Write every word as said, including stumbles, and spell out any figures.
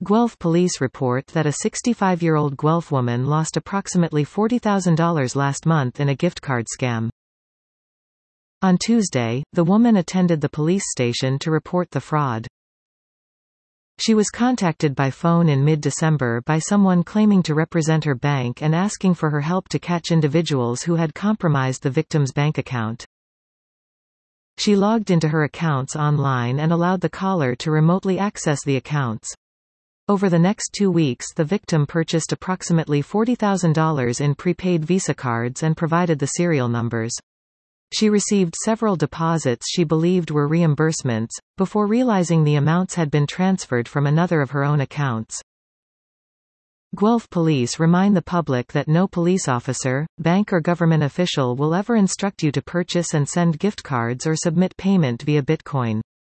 Guelph police report that a sixty-five-year-old Guelph woman lost approximately forty thousand dollars last month in a gift card scam. On Tuesday, the woman attended the police station to report the fraud. She was contacted by phone in mid-December by someone claiming to represent her bank and asking for her help to catch individuals who had compromised the victim's bank account. She logged into her accounts online and allowed the caller to remotely access the accounts. Over the next two weeks, the victim purchased approximately forty thousand dollars in prepaid Visa cards and provided the serial numbers. She received several deposits she believed were reimbursements, before realizing the amounts had been transferred from another of her own accounts. Guelph police remind the public that no police officer, bank or government official will ever instruct you to purchase and send gift cards or submit payment via Bitcoin.